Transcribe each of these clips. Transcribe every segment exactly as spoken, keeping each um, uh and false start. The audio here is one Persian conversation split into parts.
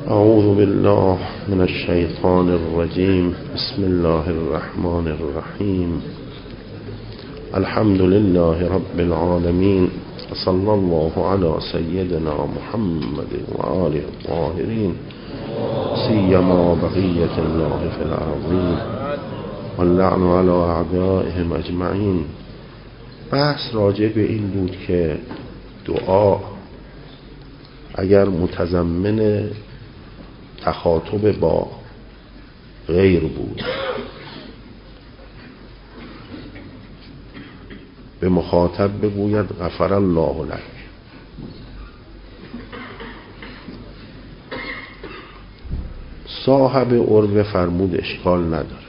اعوذ بالله من الشیطان الرجیم. بسم الله الرحمن الرحیم. الحمد لله رب العالمین. صلی الله علی سیدنا محمد و آله الطاهرین، سیما بقیة الله فی الارضین واللعن علی اعدائهم اجمعین. بحث راجع به این بود که دعا اگر متضمن تخاطب با غیر بود، به مخاطب بگوید غفر الله لک، صاحب عربه فرمود اشکال نداره،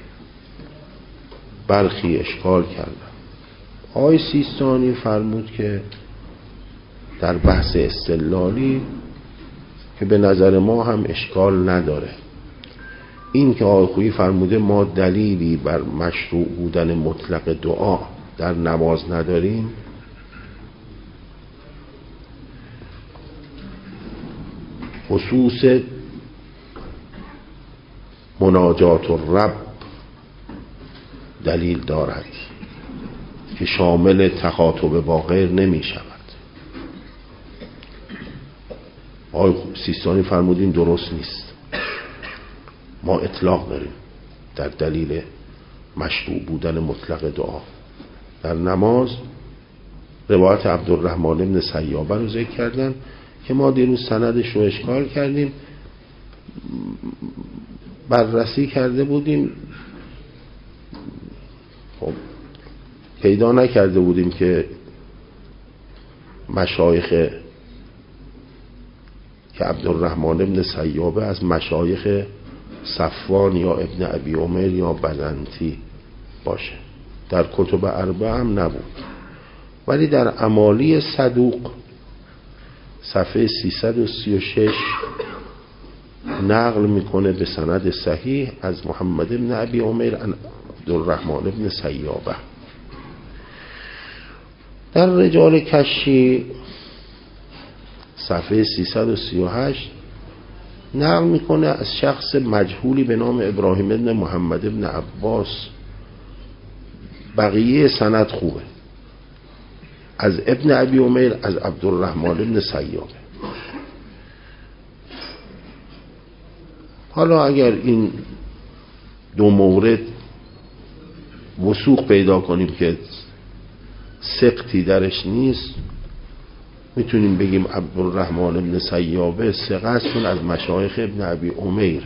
برخی اشکال کردن. آقای سیستانی فرمود که در بحث استدلالی که به نظر ما هم اشکال نداره، این که آقای خویی فرموده ما دلیلی بر مشروع بودن مطلق دعا در نماز نداریم، خصوص مناجات الرب دلیل دارد که شامل تخاطب با غیر نمی شود. آقای سیستانی فرمودین درست نیست، ما اطلاق داریم در دلیل مشروع بودن مطلق دعا در نماز. روایت عبدالرحمن بن سیابه رو ذکر کردن که ما دیروز سندش رو اشکال کردیم، بررسی کرده بودیم، خب پیدا نکرده بودیم که مشایخ که عبدالرحمن بن سیابه از مشایخ صفوان یا ابن ابی عمر یا بزنطی باشه، در کتب اربعه هم نبود، ولی در امالی صدوق صفحه سیصد و سی و شش نقل میکنه به سند صحیح از محمد بن ابی عمر عن عبدالرحمن بن سیابه. در رجال کشی صفحه سیصد و سی و هشت نقل میکنه از شخص مجهولی به نام ابراهیم بن محمد بن عباس. بقیه سند خوبه، از ابن ابی عمر از عبدالرحمن بن سیابه. حالا اگر این دو مورد وثوق پیدا کنیم که سقطی درش نیست، میتونیم بگیم عبدالرحمن بن سیابه ثقه است، چون از مشایخ ابن ابی عمر.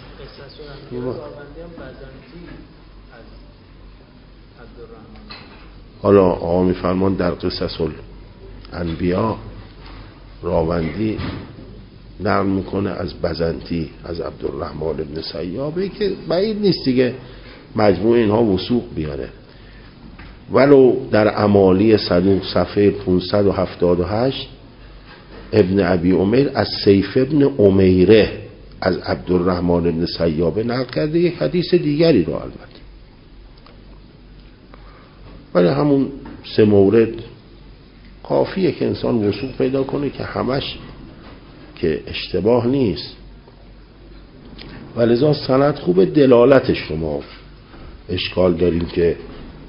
حالا آقا میفرمان در قصص الانبیا راوندی نقل میکنه از بزنطی از عبدالرحمن بن سیابه که بعید نیست دیگه مجموع اینها وثوق بیاره. ولو در امالی صدوق صفحه پانصد و هفتاد و هشت ابن ابی عمر از سیف ابن امیره از عبدالرحمن بن سیابه نقل کرده، یک حدیث دیگری رو البته، ولی همون سه مورد کافیه که انسان وثوق پیدا کنه که همش که اشتباه نیست. ولذا سند خوب، دلالتش رو ما اشکال داریم که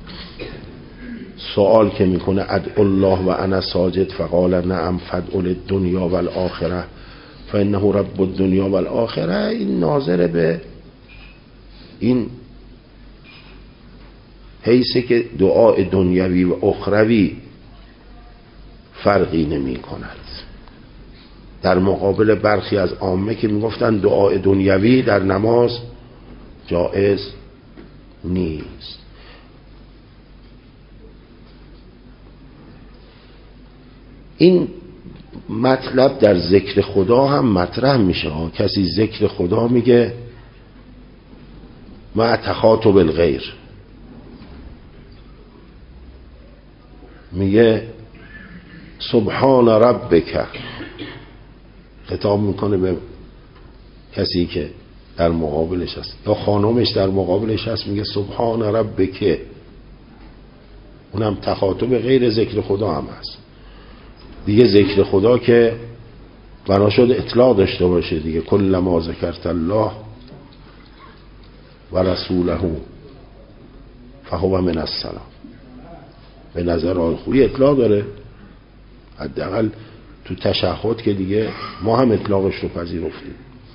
سوال که میکنه ادعو الله و انا ساجد فقال نعم فادعو للدنیا والآخره فانه رب الدنیا والآخره، این ناظر به این حیث که دعای دنیوی و اخروی فرقی نمی کند، در مقابل برخی از عامه که میگفتن دعای دنیوی در نماز جائز نیست. این مطلب در ذکر خدا هم مطرح میشه. کسی ذکر خدا میگه مع تخاطب الغیر، میگه سبحان ربک، خطاب میکنه به کسی که در مقابلش هست، یا خانمش در مقابلش هست میگه سبحان ربک، اونم تخاطب غیر ذکر خدا هم هست دیگه. ذکر خدا که بنا شد اطلاق داشته باشه دیگه. کل ما ذکرت الله و رسوله فهو من السلام. به نظر آقای خویی اطلاق داره، حداقل تو تشهد که دیگه ما هم اطلاقش رو پذیرفتیم.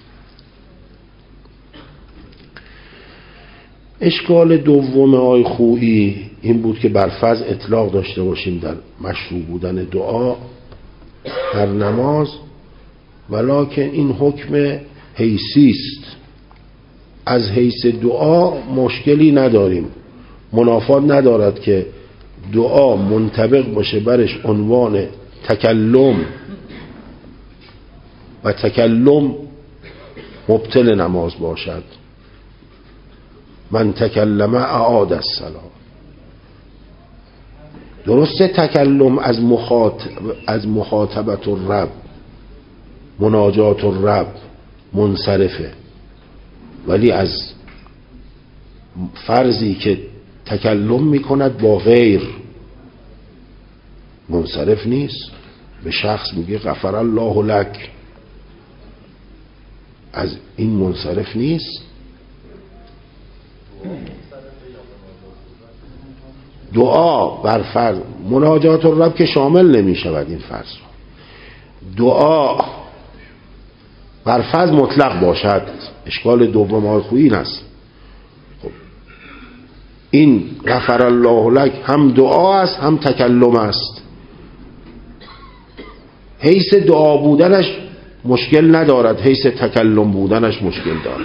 اشکال دوم آقای خویی این بود که بر فرض اطلاق داشته باشیم در مشروع بودن دعا در نماز، ولکن این حکم حیثی است. از حیث دعا مشکلی نداریم، منافات ندارد که دعا منطبق باشه برش عنوان تکلم و تکلم مبطل نماز باشد. من تکلم اعاد الصلاة. درسته تکلم از مخاطب از مخاطبت الرب، مناجات الرب منصرفه، ولی از فرضی که تکلم میکند با غیر منصرف نیست. به شخص میگه غفر الله لک، از این منصرف نیست. دعا بر فرض مناجات الرب که شامل نمی شود این فرض. دعا بر فرض مطلق باشد. اشکال دوم آقای خویی این است. خب این غفر الله لک هم دعا است هم تکلم است. حیث دعا بودنش مشکل ندارد، حیث تکلم بودنش مشکل دارد.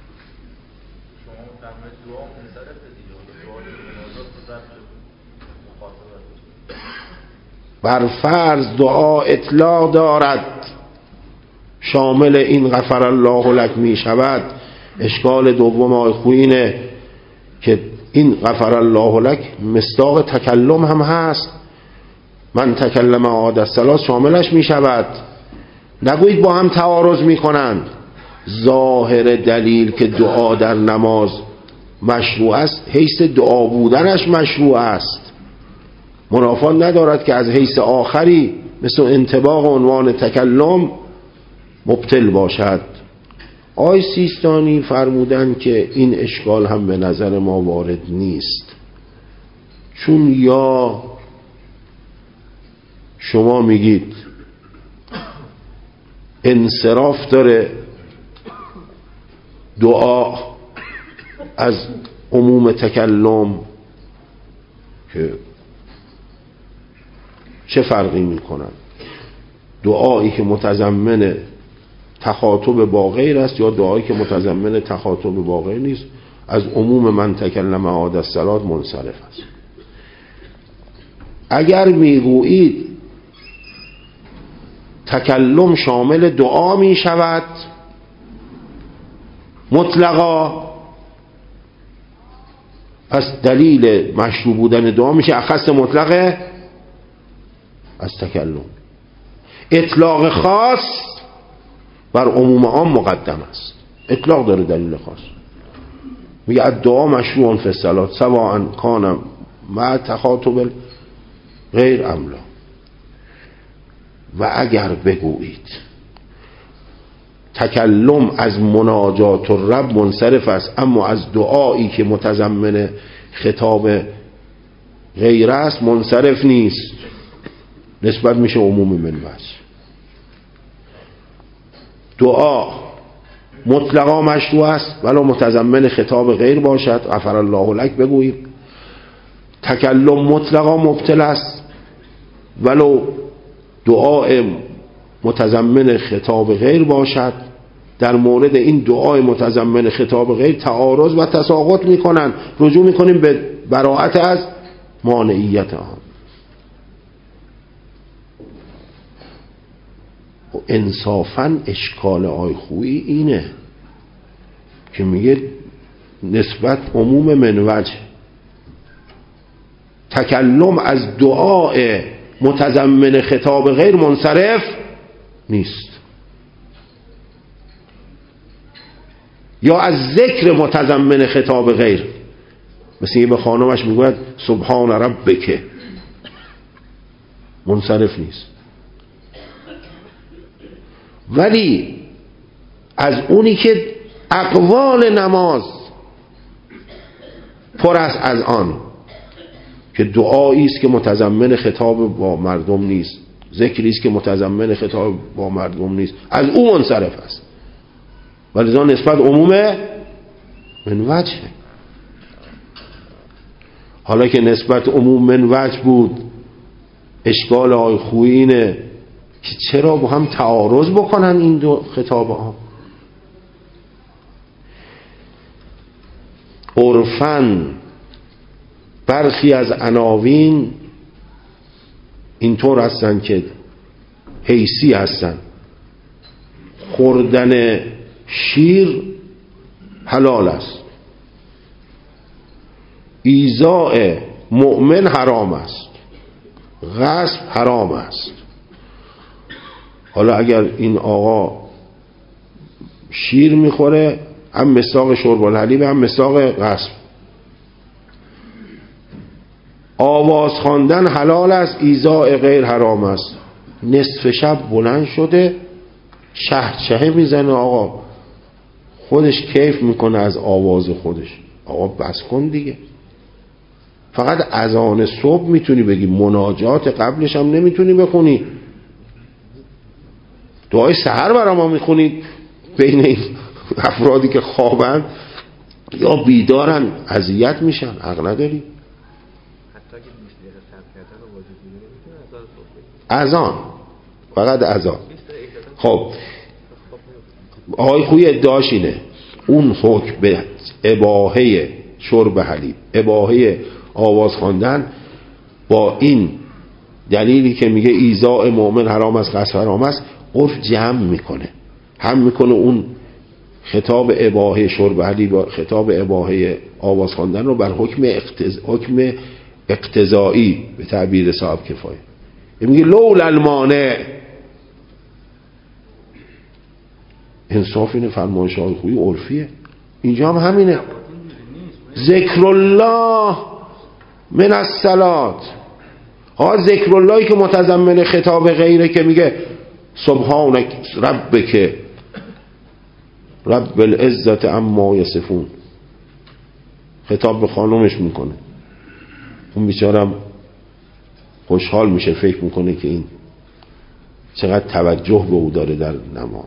بر فرض دعا اطلاق دارد، شامل این غفر الله لک می شود. اشکال دوم آقای خویی اینه که این غفر الله لک مصداق تکلم هم هست. من تکلم اعاد الصلاة شاملش می شود. نگویید با هم تعارض می کنند. ظاهر دلیل که دعا در نماز مشروع است، حیث دعا بودنش مشروع است. منافات ندارد که از حیث آخری مثل انطباق عنوان تکلم مبطل باشد. آقای سیستانی فرمودن که این اشکال هم به نظر ما وارد نیست، چون یا شما میگید انصراف داره دعا از عموم تکلم که چه فرقی میکنن، دعایی که متضمن تخاطب با غیر است یا دعایی که متضمن تخاطب با غیر نیست، از عموم من تکلم اعاد الصلاة منصرف است. اگر میگویید تکلم شامل دعا می شود مطلقا، پس دلیل مشروع بودن دعا میشه اخص مطلقه از تکلم. اطلاق خاص بر عموم عام مقدم است. اطلاق داره دلیل خاص، میگه الدعا مشروع فی الصلاة سواء کان مع تخاطب غیر ام لا. و اگر بگویید تکلم از مناجات الرب منصرف است، اما از دعایی که متضمن خطاب غیر است منصرف نیست، نسبت میشه عموم منبعث. دعا مطلقا مشروع است ولو متضمن خطاب غیر باشد، غفر الله لک بگوییم. تکلم مطلقا مبطل است ولو دعای متضمن خطاب غیر باشد. در مورد این دعای متضمن خطاب غیر تعارض و تساقط میکنن، رجوع میکنیم به براءت از مانعیت آن. انصافاً اشکال آقای خویی اینه که میگه نسبت عموم من وجه، تکلم از دعای متضمن خطاب غیر منصرف نیست، یا از ذکر متضمن خطاب غیر، مثل یه به خانمش میگوید سبحان ربک، منصرف نیست. ولی از اونی که اقوال نماز پر است از آن که دعایی است که متضمن خطاب با مردم نیست، ذکری است که متضمن خطاب با مردم نیست، از او منصرف است. ولذا نسبت عموم من وجه. حالا که نسبت عموم من وجه بود، اشکال آقای خویی اینه که چرا با هم تعارض بکنن این دو خطاب ها؟ عرفاً برخی از عناوین اینطور هستن که حیثی هستن. خوردن شیر حلال است، ایذاء مؤمن حرام است، غصب حرام است. حالا اگر این آقا شیر میخوره، هم مساق شرب الحلیب هم مساق غصب. آواز خواندن حلال است، ایذاء غیر حرام است. نصف شب بلند شده شهچهه میزنه، آقا خودش کیف میکنه از آواز خودش. آقا بس کن دیگه. فقط اذان صبح میتونی بگی، مناجات قبلش هم نمیتونی بخونی. دعای سحر برای ما میخونید بین این افرادی که خوابن یا بیدارن اذیت میشن، حق نداری. اذان، فقط اذان. خب آقای خویی ادعاش اینه اون حکم به اباحه شرب حلیب، اباحه آواز خواندن، با این دلیلی که میگه ایذاء مؤمن حرام است، غصب حرام است، عرف جمع میکنه، هم میکنه اون خطاب اباحه شرب حلیب، خطاب اباحه آواز خواندن رو بر حکم اقتض... حکم اقتضایی به تعبیر صاحب کفایه. میگه لولا المانع. انصاف اینه، فرمایش های خویی عرفیه. اینجا هم همینه. ذکر الله من الصلات. ها ذکر اللهی که متضمن خطاب غیره که میگه سبحانک ربک رب العزت عما یصفون، خطاب به خانومش میکنه. اون بیچارم خوشحال میشه، فکر میکنه که این چقدر توجه به او داره در نماز.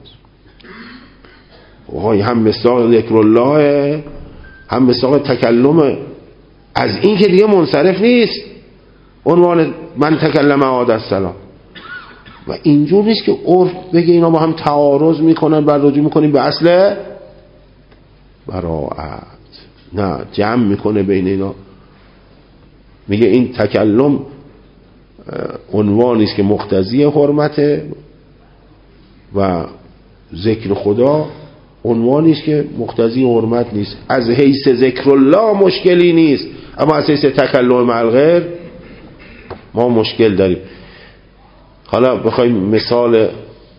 وای هم مساق ذکر الله، هم مساق تکلم. از این که دیگه منصرف نیست، عنوان من تکلم عاد السلام. و اینجور نیست که عرف بگه اینا با هم تعارض میکنن، بعد رجوع میکنیم به اصل براءت. نه، جمع میکنه بین اینا. میگه این تکلم عنوانی است که مقتضی حرمته و ذکر خدا عنوانی است که مقتضی حرمت نیست. از حیث ذکر الله مشکلی نیست، اما از حیث تکلم مع الغیر ما مشکل داریم. حالا بخوایم مثال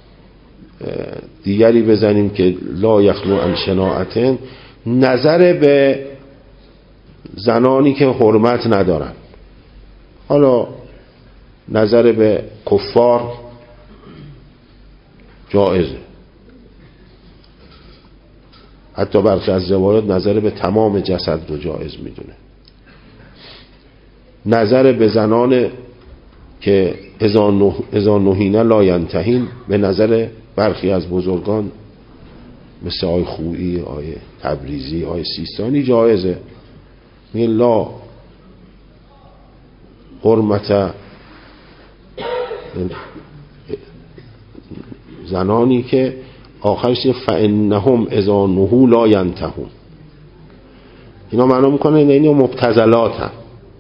دیگری بزنیم که لا یخلو عن شناعتن، نظر به زنانی که حرمت ندارن. حالا نظر به کفار جایزه، حتی برخی از روایات نظر به تمام جسد رو جایز میدونه. نظر به زنان که اذا نهینا لا ینتهین، به نظر برخی از بزرگان مثل آی خویی، آی تبریزی، آی سیستانی جایزه. میگه لا حرمت زنانی که آخرش فانهم اذا نهوا لا ینتهون. اینا معنا میکنه اینا مبتذلات هم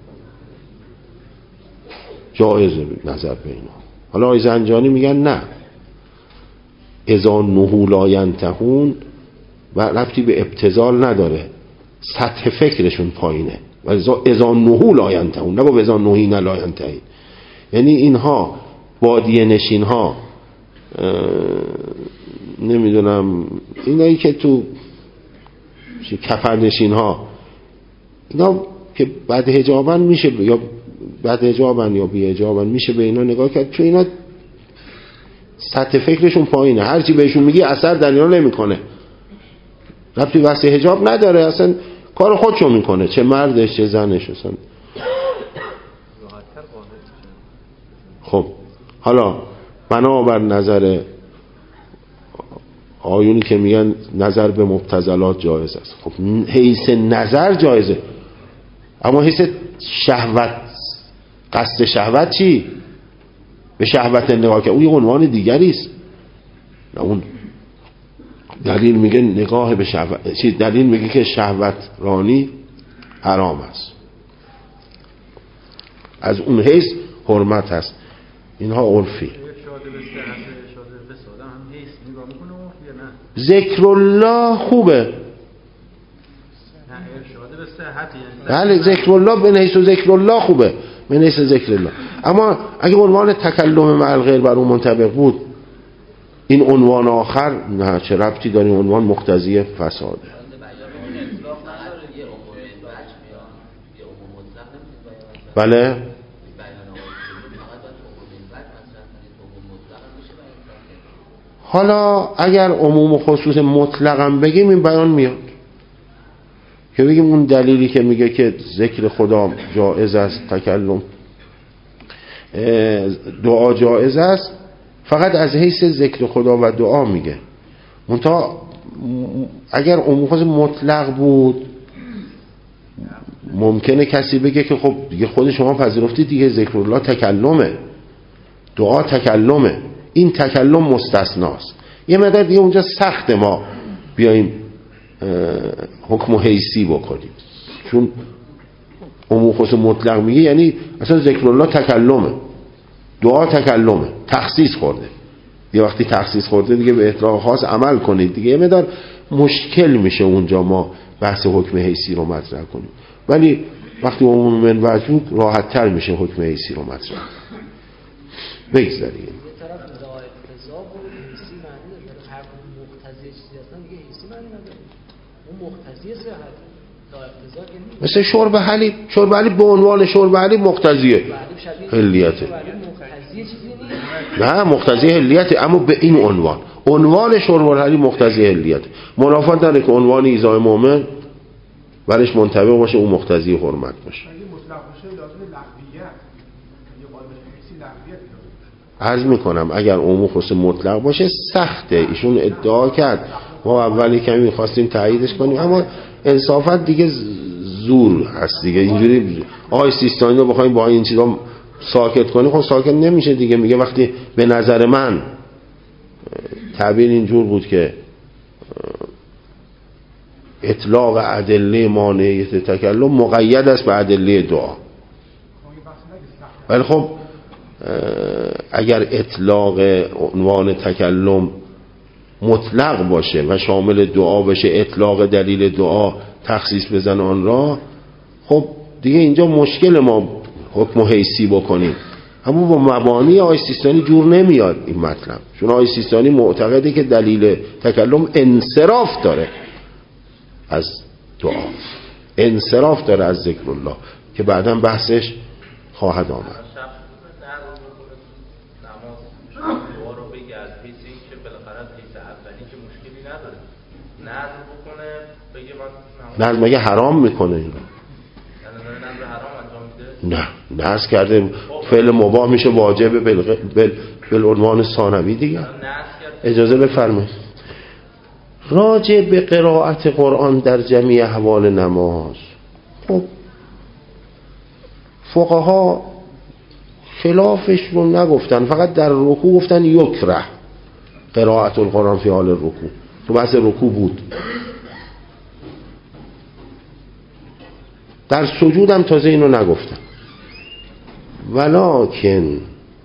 جایزه نظر به اینا. حالا آقای زنجانی میگن نه، اذا نهوا لا ینتهون و ربطی به ابتذال نداره، سطح فکرشون پایینه. و اذا نهوا لا ینتهون، نه با اذا نهینا لا ینتهین. یعنی اینها بادیه نشین ها، نمیدونم اینایی که تو کفر نشین ها، اینا که بعد حجابن میشه یا بعد حجابن یا بی حجابن میشه به اینا نگاه کرد، چون اینا سطح فکرشون پایینه، هرچی بهشون میگی اثر در اینا نمیکنه، ربطی بحث حجاب نداره، اصلا کار خودشو میکنه، چه مردش چه زنش اصلا. خب حالا بنابر نظر آیونی که میگن نظر به مبتذلات جایز است، خب حیث نظر جایزه، اما حیث شهوت، قصد شهوت چی؟ به شهوت نگاه که اون یه عنوان دیگری است. اون دلیل میگه نگاه به شهوت، چی دلیل میگه که شهوت رانی حرام است، از اون حیث حرمت هست. اینها عرفی. ذکر الله خوبه، بله ذکر الله به حیث ذکر الله خوبه، به حیث ذکر الله، اما اگه عنوان تکلم مع الغیر بر اون منطبق بود، این عنوان آخر نه، چه ربطی داره، عنوان مقتضی فساده. بله حالا اگر عموم و خصوص مطلقاً بگیم این بیان میاد که بگیم اون دلیلی که میگه که ذکر خدا جایز است، تکلم دعا جایز است، فقط از حیث ذکر خدا و دعا میگه. منتها اگر عموم خصوص مطلق بود ممکنه کسی بگه که خب دیگه خود شما پذیرفتید دیگه ذکر الله تکلمه، دعا تکلمه، این تکلم مستثناست. یه مقدار دیگه اونجا سخت ما بیاییم حکم و حیثی بکنیم، چون عموم خصوص مطلق میگه یعنی اصلا ذکر الله تکلمه، دعا تکلمه، تخصیص خورده. یه وقتی تخصیص خورده دیگه به اطلاق خاص عمل کنید دیگه، یه مقدار مشکل میشه اونجا ما بحث حکم حیثی رو مطرح کنیم، ولی وقتی عموم من وجود راحت تر میشه حکم حیثی رو مطرح بگذاریم. مثل شرب حلیب، شرب حلیب به عنوان شرب حلیب مقتضیه حلیته، نه مقتضی حلیته، اما به این عنوان، عنوان شرب حلیب مقتضی حلیته. منافات داره که عنوان ایذای مؤمن برش منطبق باشه، اون مقتضی حرمت باشه. عرض میکنم اگر عموم خصوص مطلق باشه سخته، ایشون ادعا کرد، ما اولی کمی میخواستیم تاییدش کنیم اما انصافا دیگه زور هست دیگه، اینجوری آقای سیستانی رو بخوایم با این چیزا ساکت کنیم خب ساکت نمیشه دیگه. میگه وقتی به نظر من تعبیر اینجور بود که اطلاق ادله مانعیت تکلم مقید است به ادله دعا، ولی خب اگر اطلاق عنوان تکلم مطلق باشه و شامل دعا بشه، اطلاق دلیل دعا تخصیص بزن آن را، خب دیگه اینجا مشکل ما حکم و حیثی بکنیم. اما با مبانی آقای سیستانی جور نمیاد این مطلب، چون آقای سیستانی معتقده که دلیل تکلم انصراف داره از دعا، انصراف داره از ذکر الله که بعداً بحثش خواهد آمد. نظر مگه حرام میکنه این رو؟ نه نظر کرده فعل مباح میشه واجب بل بل بل عنوان ثانوی دیگه. اجازه بفرمایید راجع به قرائت قرآن در جمعی احوال نماز، خب فقها خلافش رو نگفتن، فقط در رکوع گفتن یکره قرائت القرآن فی حال رکوع، تو بحث رکوع بود. در سجود هم تازه اینو نگفتن، ولکن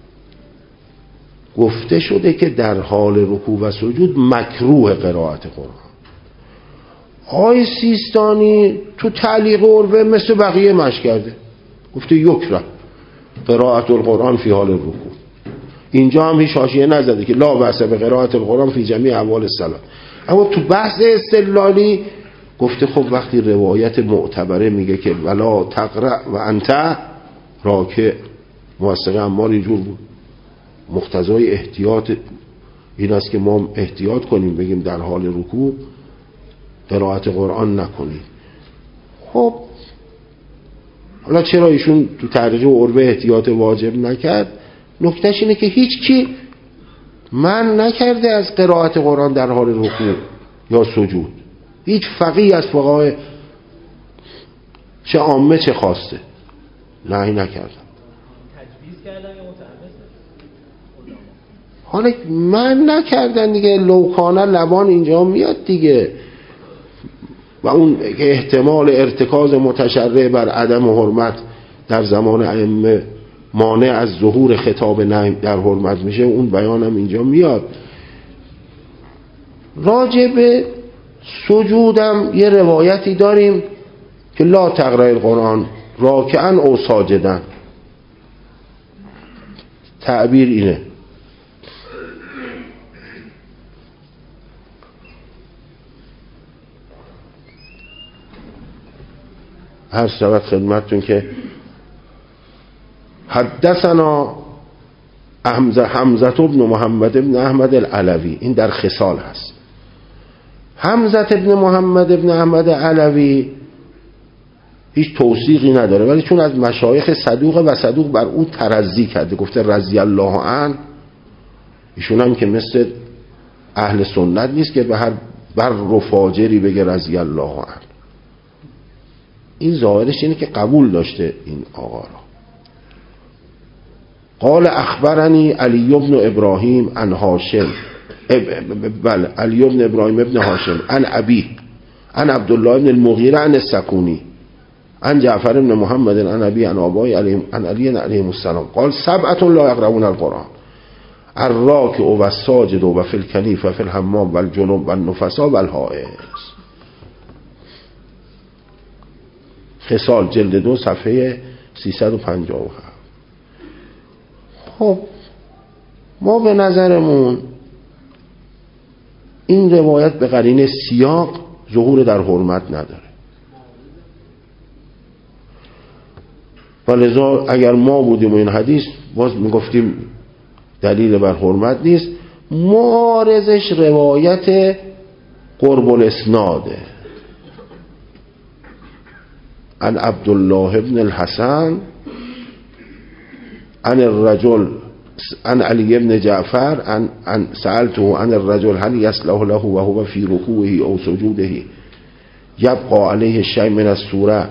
گفته شده که در حال رکوع و سجود مکروه قرائت قرآن. آقای سیستانی تو تعلیق عروه مثل بقیه مش کرده، گفته یکره قرائت القرآن فی حال رکوع. اینجا هم هیچ حاشیه نزده که لا بأس به قرائت القرآن فی جمیع احوال الصلاة، اما تو بحث استدلالی گفته خب وقتی روایت معتبره میگه که ولا تقرأ و انت راکع، موثقه عمار اینجور بود، مقتضای احتیاط این است که ما احتیاط کنیم، بگیم در حال رکوع قرائت قرآن نکنید. خب حالا چرا ایشون تو ترجیح و عربه احتیاط واجب نکرد؟ نکتهش اینه که هیچ کی من نکرده از قرائت قرآن در حال رکوع یا سجود. هیچ فقیه از فقهای چه عامه چه خاصه نهی نکردم. تجویز کردن یا حالا من نکردن دیگه، لوکانه لبان اینجا میاد دیگه، و اون احتمال ارتکاز متشرع بر عدم حرمت در زمان ائمه مانع از ظهور خطاب نهی در حرمت میشه، اون بیانم اینجا میاد. راجع به سجودم یه روایتی داریم که لا تقرأ القرآن راکعا او ساجدا، تعبیر اینه. هر شود خدمتتون که حدثنا حمزه حمزه ابن محمد ابن احمد العلوی، این در خصال هست. حمزه ابن محمد ابن احمد علوی هیچ توثیقی نداره، ولی چون از مشایخ صدوق و صدوق بر او ترضی کرده، گفته رضی الله عنه، ایشون هم که مثل اهل سنت نیست که به هر بر و فاجری بگه رضی الله عنه. این ظاهرش اینه که قبول داشته این آقا را. قال اخبرنی علی بن ابراهیم عن هاشم، بله علی بن ابراهیم ابن هاشم عن ابی عن عبدالله بن المغیره عن السکونی عن جعفر بن محمد عن ابی عن آبای عن علی علیه السلام قال سبعة لا يقرؤون القرآن الراکع و الساجد و فی الکنیف و فی الحمام و الجنوب و النفسا و الحائض. خصال جلد دو صفحه سیصد و پنجاه و هفت. خب ما به نظرمون این روایت به قرینه سیاق ظهور در حرمت نداره، ولذا اگر ما بودیم و این حدیث باز میگفتیم دلیل بر حرمت نیست. معارضش روایت قرب الاسناده عن عبدالله ابن الحسن عن الرجل عن علی ابن جعفر عن, عن سألته عن الرجل هل يصلح له وهو في ركوعه او سجوده يبقى عليه شيء من السوره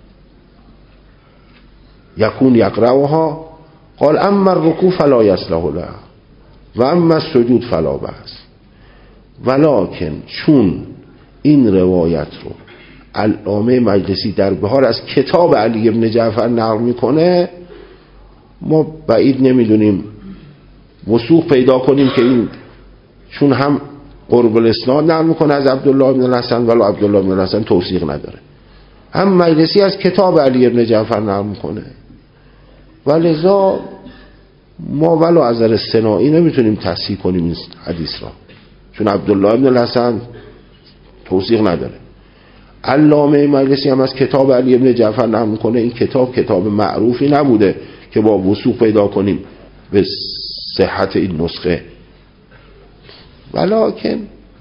يكون يقرأها قال اما الركوع فلا يصلح له و اما السجود فلا بأس. ولکن چون این روایت رو علامه مجلسی در بهار از کتاب علی ابن جعفر نقل میکنه، ما بعید نمیدونیم وثوق پیدا کنیم که این چون هم قرب الاسناد نقل میکنه از عبدالله ابن الحسن ولی عبدالله ابن الحسن توثیق نداره، هم مجلسی از کتاب علی ابن جعفر نقل میکنه، ولذا ما ولو از نظر سنایی نمیتونیم تصحیح کنیم این حدیث را، چون عبدالله ابن الحسن توثیق نداره. علامه مجلسی هم از کتاب علی ابن جعفر نقل میکنه، این کتاب کتاب معروفی نبوده که با وثوق پیدا کنیم به صحت این نسخه، ولکن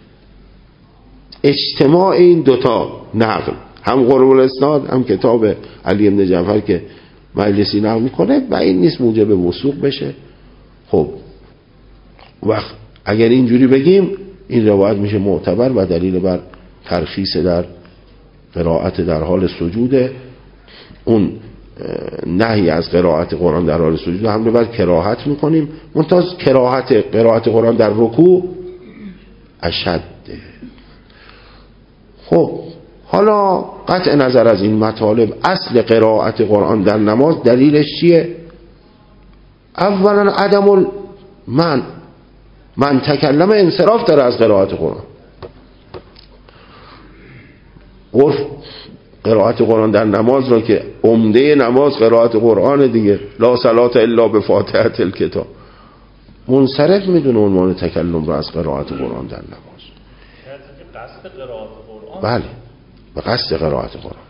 اجتماع این دوتا نقل، هم قرب الاسناد هم کتاب علی ابن جعفر که مجلسی نقل میکنه و این نیست موجب وثوق بشه. خب وقت اگر اینجوری بگیم این روایت میشه معتبر و دلیل بر ترخیص در قرائت در حال سجود. اون نهی از قرائت قرآن در حال سجود هم رو بعد کراهت میکنیم، منتها کراهت قرائت قرآن در رکوع اشده. خب حالا قطع نظر از این مطالب، اصل قرائت قرآن در نماز دلیلش چیه؟ اولا عدم من من تکلم انصراف داره از قرائت قرآن. عرف قرائت قرآن در نماز را که عمده نماز قرائت قرآن دیگه، لا صلاة الا بفاتحة الکتاب، منصرف میدونه عنوان تکلم را از قرائت قرآن در نماز. قصد قرائت قرآن، بله به قصد قرائت قرآن.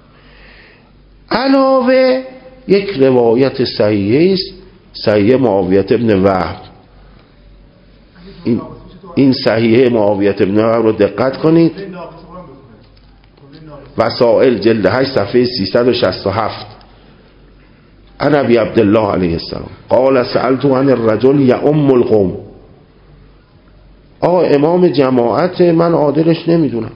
علاوه یک روایت صحیحه است، صحیح معاویه ابن وهب، این این صحیحه معاویه بن ابی رو دقت کنید. وسائل جلد هشت صفحه سیصد و شصت و هفت. عن ابی عبدالله علیه السلام قال سألت عن الرجل یؤم القوم. آقا امام جماعت، من عادلش نمیدونم،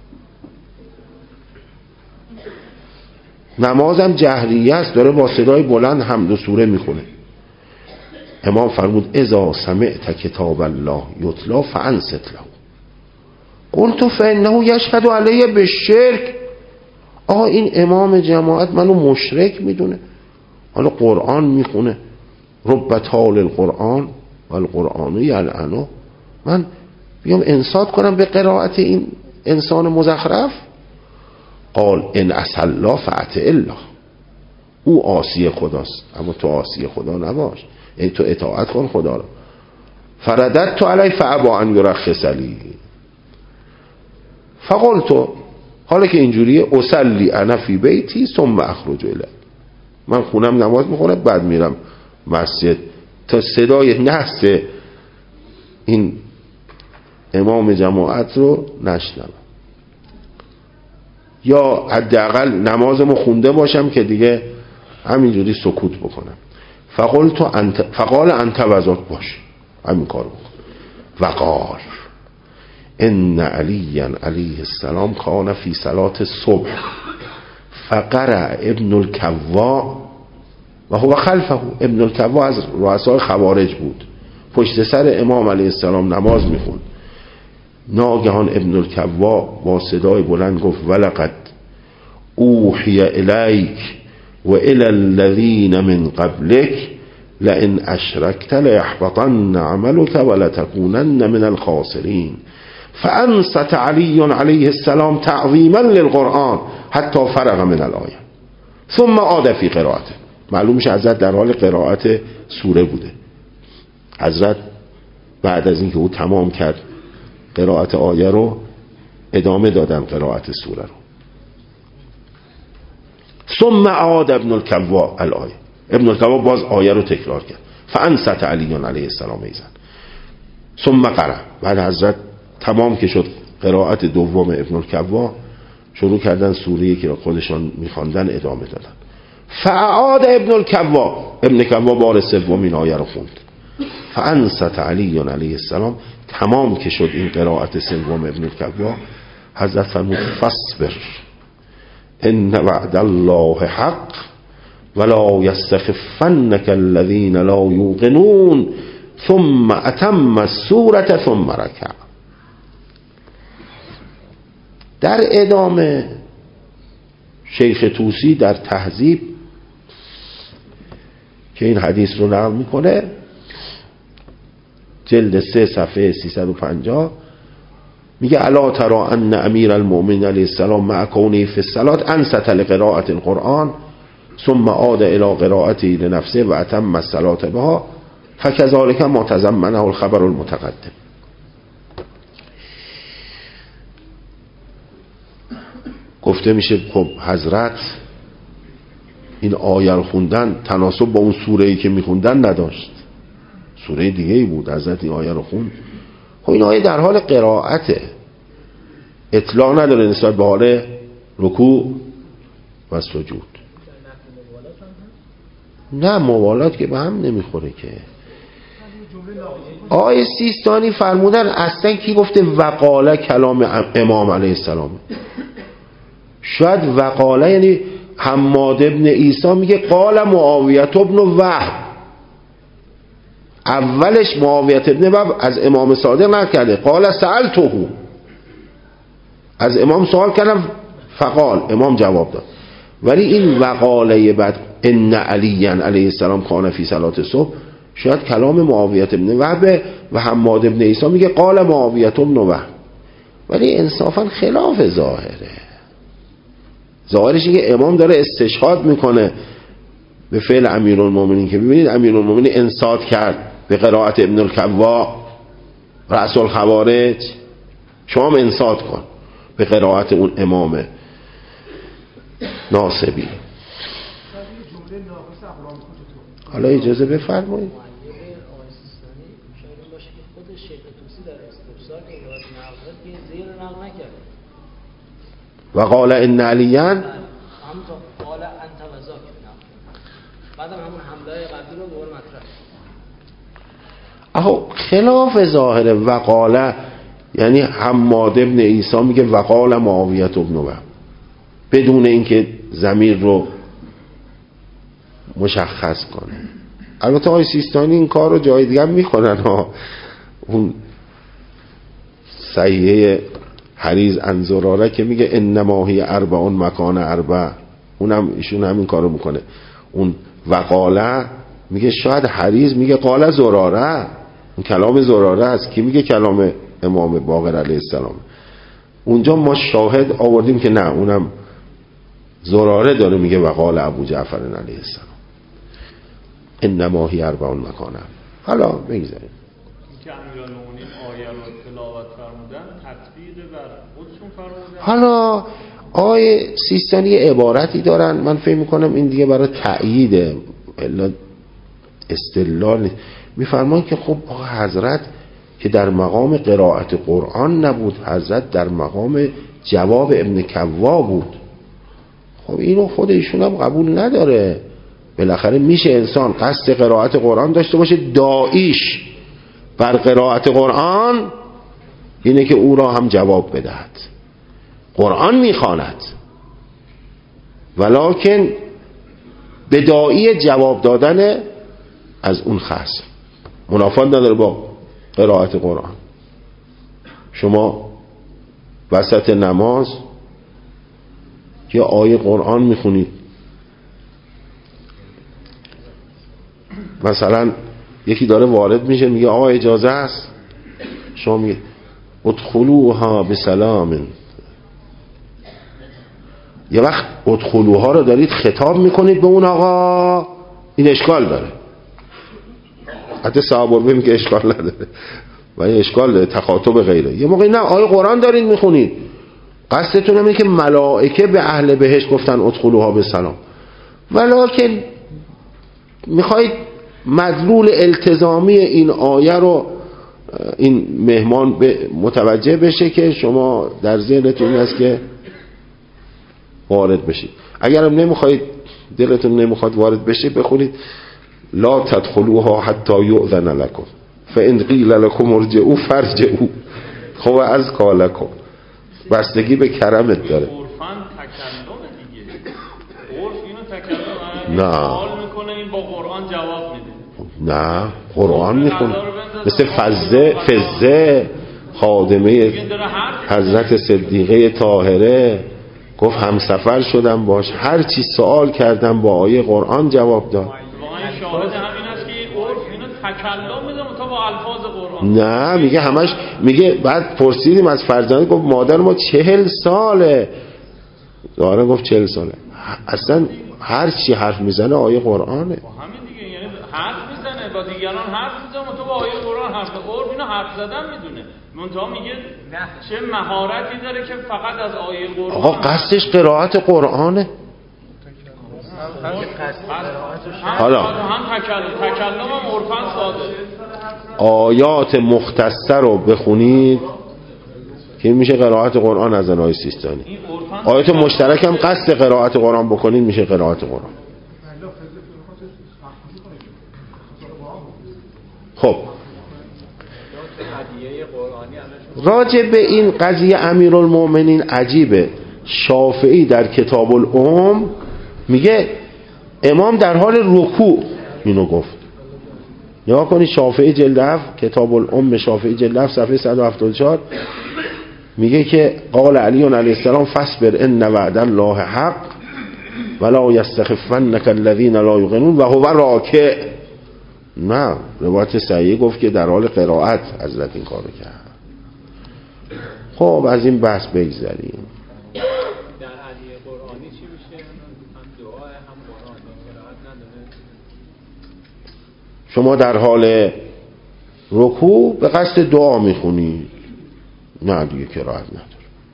نمازم جهریه است، داره با صدای بلند حمد و سوره میخونه. امام فرمود اذا سمعت کتاب الله یتلا فانصت له. قلت فانه یشهد علیه بالشرک. آقا این امام جماعت منو مشرک میدونه، حالا قرآن میخونه، رب تال القرآن و القرآن یلعنه، من بیام انصات کنم به قرائت این انسان مزخرف؟ قال ان عصى الله فاطع الله. او عاصی خداست اما تو عاصی خدا نباش، یعنی تو اطاعت کن خدا رو. فرددت علی فابى ان یرخص لی. فقلت حالا که اینجوریه اصلی انا فی بیتی ثم اخرج الی. من خونم نماز میخونم بعد میرم مسجد تا صدای نحس این امام جماعت رو نشنوم، یا حداقل نمازمو خونده باشم که دیگه همینجوری سکوت بکنم. فقلت انت فقال انت وذاک، باش همین کارو بکن. وقال ان علی علیه السلام کان فی صلاة الصبح فقرأ ابن الکوا و هو خلفه. ابن الکوا از رؤسای خوارج بود، پشت سر امام علیه السلام نماز میخوند. ناگهان ابن الکوا با صدای بلند گفت ولقد اوحی الیک و الی الذین من قبلک لئن اشرکت لیحبطن عملک ولتکونن من الخاسرین. فانصت علی علیه السلام تعظیما للقرآن حتی فرغ من الآیه ثم عاد فی قرائته. معلوم میشه حضرت در حال قرائت سوره بوده. حضرت بعد از اینکه او تمام کرد قرائت آیه رو ادامه دادن قرائت سوره رو. ثم عاد ابن الکوا الآیه. ابن الکوا باز آیه رو تکرار کرد. فانصت علی علیه السلام ایضا ثم قرأ. بعد حضرت تمام که شد قرائت دوم ابن الکوا، شروع کردن سوره‌ای که خودشان می‌خواندن ادامه دادن. فعاد ابن الکوا. ابن الکوا بار سوم این آیه رو خوند. فانصت علی علیه السلام. تمام که شد این قرائت سوم ابن الکوا، حضرت فرمود فاصبر ان وعد الله حق ولا یستخفنک الذین لا یوقنون ثم اتم السوره ثم رکع. در ادامه شیخ طوسی در تهذیب که این حدیث رو نقل میکنه، جلد سه صفحه سیصد و پنجاه، میگه الا ترى ان امیر المؤمنین علیه السلام مع کونه فی الصلاة انصت لقراءة القرآن ثم عاد الى قراءته لنفسه و اتم الصلاة بها فكذلك ما تضمنه الخبر المتقدم. گفته میشه خب حضرت این آیه رو خوندن تناسب با اون سوره‌ای که میخوندن نداشت، سوره دیگه ای بود، حضرت این آیه رو خوند. خب این آیه در حال قرائته، اطلاع نداره نسبت به حال رکوع و سجود. نه موالات که به هم نمیخوره که. آیه سیستانی فرمودن اصلا کی گفته وقاله کلام امام علیه السلام؟ شاید وقاله یعنی حماد ابن عیسی میگه قال معاویه ابن وهب. اولش معاویه ابن وهب از امام صادق نکرده قال سألته، از امام سوال کردم فقال امام جواب داد. ولی این وقاله بعد ان علی علیه السلام کان فی صلاة الصبح شاید کلام معاویه ابن وهب و حماد ابن عیسی میگه قال معاویه ابن وهب، ولی انصافا خلاف ظاهره. ظاهرش اینه که امام داره استشهاد میکنه به فعل امیرالمومنین که ببینید امیرالمومنین انصات کرد به قرائت ابن الکوا رأس الخوارج، شما هم انصات کن به قرائت اون امام ناصبی. حالا اجازه بفرمایید. و قال ان علیا هم قال انت وزاک بعدم همون حمله قبلی رو دوباره مطرح. اهو خلاف ظاهره. و قال یعنی حماد ابن عیسی میگه و قال معاویه ابن وهب بدون اینکه ضمیر رو مشخص کنه. البته آقای سیستانی این کار رو جای دیگه هم میکنن ها. اون صحیحه حریز عن زراره که میگه انما هی اربعون مکان اربع، اونم ایشون همین کارو میکنه. اون وقاله میگه شاید حریز میگه قال زراره، اون کلام زراره است. کی میگه کلام امام باقر علیه السلام؟ اونجا ما شاهد آوردیم که نه، اونم زراره داره میگه وقال ابو جعفر علیه السلام انما هی اربعون مکان. حالا بگذاریم که امیرالمومنین آیه رو تلاوت فرمودن تطبیق بر خودشون فرمودن. حالا آیه سیستانی عبارتی دارن، من فکر میکنم این دیگه برای تأییده الا استدلال نیست. میفرمان که خب حضرت که در مقام قرائت قرآن نبود، حضرت در مقام جواب ابن کوا بود. خب اینو خود ایشون هم قبول نداره. بالاخره میشه انسان قصد قرائت قرآن داشته باشه، داعیش بر قرائت قرآن اینه که او را هم جواب بدهد. قرآن میخواند ولکن به داعی جواب دادن از اون خصم. منافات نداره با قرائت قرآن. شما وسط نماز یه آیه قرآن میخونید، مثلا یکی داره وارد میشه میگه آقا اجازه است، شما میگه ادخلوها بسلام. یه وقت ادخلوها رو دارید خطاب میکنید به اون آقا، این اشکال داره. حتی صحابه میگه اشکال نداره و این اشکال داره، تخاطب غیره. یه موقعی نه، آیه قرآن دارید میخونید، قصدتون اینه که ملائکه به اهل بهشت گفتن ادخلوها بسلام، ولکن میخواید مدلول التزامی این آیه رو این مهمان متوجه بشه که شما در ذهنتون این است که وارد بشید. اگرم نمیخواید، دلتون نمیخواد وارد بشه، بخونید لا تدخلوها حتی یؤذن لکم فان قیل لکم ارجعوا فارجعوا خب از کالکم. بستگی به کرمت داره. عرفاً تکلم دیگه، عرف اینو تکلم سوال میکنه، این با قرآن جواب میده. نه قرآن میخونه، مثل فزه فزه خادمه حضرت صدیقه طاهره گفت همسفر شدم باش، هر چی سوال کردم با آیه قرآن جواب داد. واقعا شاهد همین است که عرف اینو تکلم میده تا با الفاظ قرآن. نه میگه همش، میگه بعد پرسیدیم از فرزند، گفت مادر ما چهل ساله. داره گفت چهل ساله. اصلا هر چی حرف میزنه آیه قرآنه. همین دیگه، یعنی حرف میزنه با دیگران حرف میزنه تو با آیه قرآن حرف میزنه. عرف اینو حرف زدن میدونه، منتها میگه چه مهارتی داره که فقط از آیه قرآن. آقا قصدش قرائت قرآنه. حالا هم تکلم تکلم هم عرفاً ساده. آیات مختصر رو بخونید که میشه قرائت قرآن از آیه سیستانی. آیات مشترک هم قصد قرائت قرآن بکنید میشه قرائت قرآن. خب راجع به این قضیه امیرالمومنین عجیبه. شافعی در کتاب الام میگه امام در حال رکوع اینو گفت. نگاه کنید شافعی جلد هفت، کتاب الام شافعی جلد هفت صفحه صد و هفتاد و چهار میگه که قال علی علیه السلام فاصبر ان وعد الله حق ولا یستخفنک الذین لا یوقنون و هو راکع. نه، روایت صحیح گفت که در حال قرائت حضرت این کارو کرد. خب از این بحث بگذریم. در علی قرآنی چی میشه؟ هم دعا هم قرآن قرائت نداره. شما در حال رکوع به قصد دعا میخونی، نه دیگه قرائت نداره.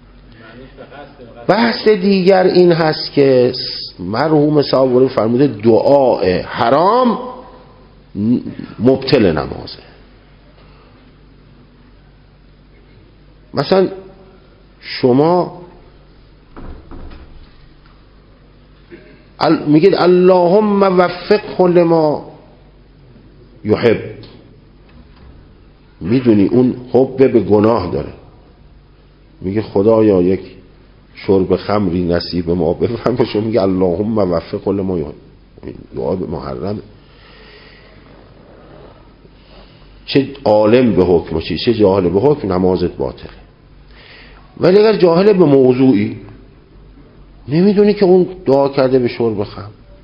بحث دیگر این هست که مرحوم صاحب فرموده دعای حرام مبطل نمازه. مثلا شما میگید اللهم وفقه لما یحب، میدونی اون حب به گناه داره، میگه خدایا یک شرب خمری نصیب ما بفرمایش، میگه اللهم وفقه لما یحب. دعا به محرم. چه عالم به حکم باشی چه جاهل به حکم، نمازت باطله. ولی اگر جاهل به موضوعی، نمیدونی که اون دعا کرده به شرب خمر،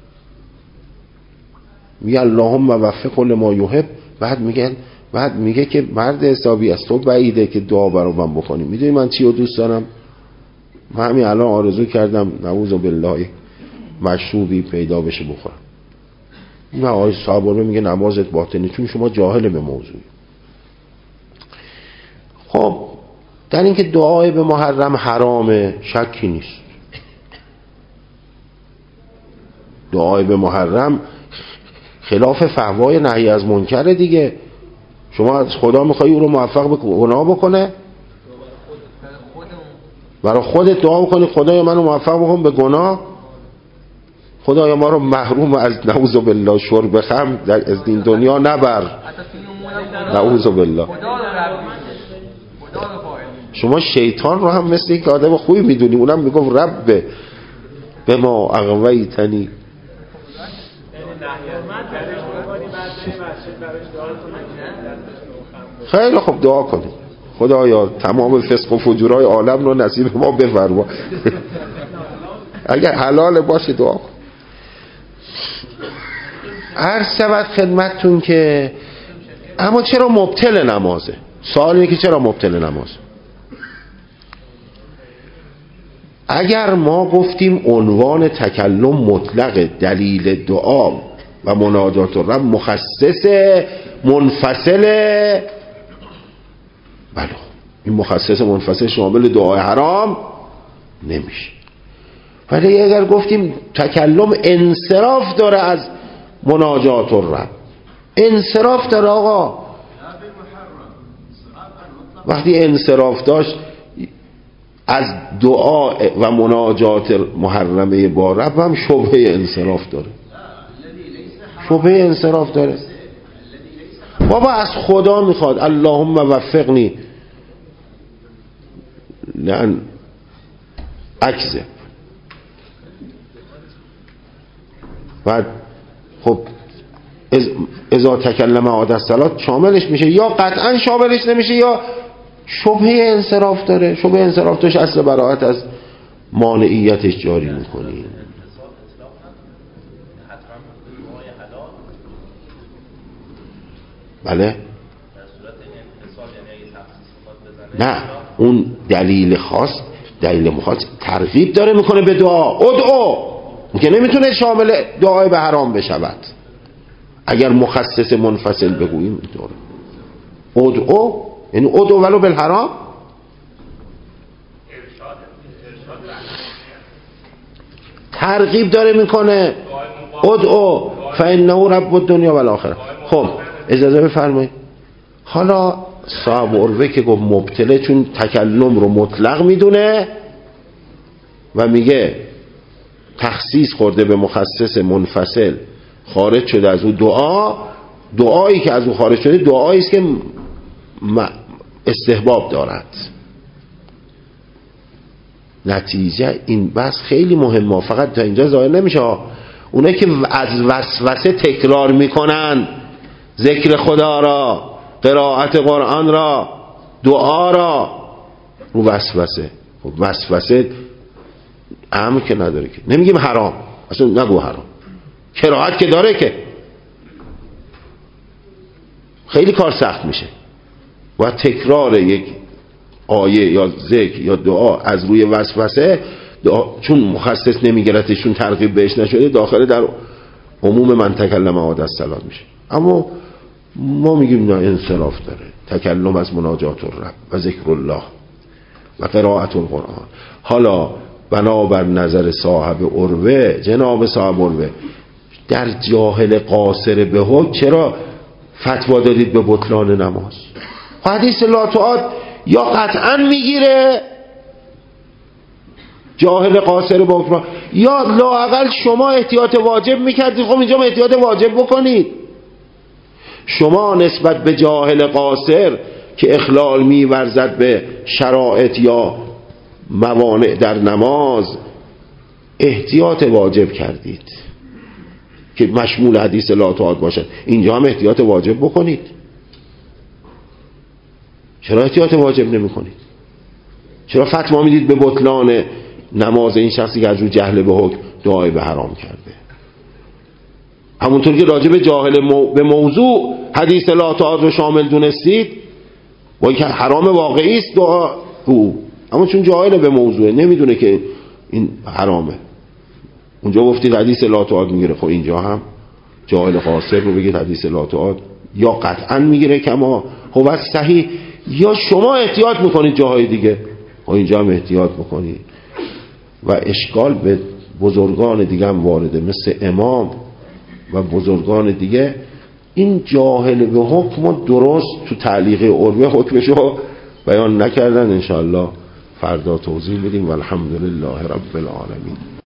میگه اللهم وفقه لما یحب، بعد میگه بعد میگه که مرد حسابی از تو بعیده که دعا برای من بکنی. میدونی من چی رو دوست دارم؟ من همین الان آرزو کردم نعوذ بالله مشروبی پیدا بشه بخورم. نه آقای صاحب میگه نمازت باطنی، چون شما جاهل به موضوعی. خب در اینکه دعای به محرم حرامه شکی نیست. دعای به محرم خلاف فتوای نهی از منکر دیگه. شما از خدا میخوای او رو موفق به گناه بکنه، برای خودت دعا بکنی خدایا منو موفق بکن به گناه، خدایا ما رو محروم از نعوذ بالله شرب خمر در از این دنیا نبر، نعوذ بالله. شما شیطان رو هم مثل یک آدم خوبی میدونی، اونم میگفت رب به ما اغویتنی. خیلی خوب دعا کنید خدایا تمام فسق و فجورهای عالم رو نصیب ما بفرما. اگر حلال باشه دعا کن. عرض شود خدمتتون که اما چرا مبطل نمازه؟ سوال اینه که چرا مبطل نماز؟ اگر ما گفتیم عنوان تکلم مطلق دلیل دعا و مناجات الرب مخصص منفصله، بله این مخصص منفصل شامل دعای حرام نمیشه. ولی اگر گفتیم تکلم انصراف داره از مناجات الرب، انصراف داره آقا، وقتی انصراف داشت از دعا و مناجات محرمه با رب هم شبهه انصراف داره، شبهه انصراف داره. بابا از خدا میخواد اللهم وفقنی لن اکذب، بعد خب اذا تکلم عاد الصلات شاملش میشه، یا قطعا شاملش نمیشه یا شبهه انصراف داره. شبهه انصراف داشت اصل براءت از مانعیتش جاری میکنیم. بله نه اون دلیل خاص، دلیل مخاص ترغیب داره میکنه به دعا. ادعو که نمیتونه شامل دعای به حرام بشود. اگر مخصص منفصل بگوییم اینطوره. ادعو یعنی ادعو ولو بالحرام. ترغیب داره میکنه ادعو فانه رب الدنیا والآخرة. خب اجازه بفرمایید، حالا صاحب عروه که گفت مبتله چون تکلم رو مطلق میدونه و میگه تخصیص خورده به مخصص منفصل، خارج شده از اون دعا، دعایی که از اون خارج شده دعایی است که استحباب دارد. نتیجه این بحث خیلی مهمه، فقط تا اینجا ظاهر نمیشه. اونایی که از وسوسه تکرار میکنن ذکر خدا را، قرائت قرآن را، دعا را، رو وسوسه. خب وسوسه امر که نداره که، نمیگیم حرام، اصلا نگو حرام، کراهت که داره که خیلی کار سخت میشه. و تکرار یک آیه یا ذکر یا دعا از روی وسوسه، چون مخصص نمیگرده، چون ترغیب بهش نشده، داخل در عموم من تکلم عاد الصلات میشه. اما ما میگیم نه، انصراف داره تکلم از مناجات الرب و ذکر الله و قرائت القرآن. حالا بنابر نظر صاحب عروه، جناب صاحب عروه، در جاهل قاصر به حکم چرا فتوا دادید به بطلان نماز؟ حدیث لا تعاد یا قطعا میگیره جاهل قاصر با حکم، یا لااقل شما احتیاط واجب میکردید، خب اینجا احتیاط واجب بکنید. شما نسبت به جاهل قاصر که اخلال می‌ورزد به شرایط یا موانع در نماز احتیاط واجب کردید که مشمول حدیث لا تعاد باشد، اینجا هم احتیاط واجب بکنید. چرا احتیاط واجب نمی کنید؟ چرا فتوا میدید به بطلان نماز این شخصی که از رو جهل به حکم دعای به حرام کرده؟ همونطور که راجع به جاهل مو... به موضوع حدیث لا تعاد رو شامل دونستید، با اینکه حرام واقعی است دعا او، اما چون جاهل به موضوع نمیدونه که این حرامه، اونجا گفتید حدیث لا تعاد میگیره. خب اینجا هم جاهل قاصر رو بگید حدیث لا تعاد یا قطعا میگیره کما خب از صحیح، یا شما احتیاط میکنید جاهای دیگه، خب اینجا هم احتیاط میکنید. و اشکال به بزرگان دیگه هم وارده، مثل امام و بزرگان دیگه. این جاهل به حکم درست تو تعلیق عربه حکمشو بیان نکردن. انشاءالله فردا توضیح میدیم. والحمدلله رب العالمین.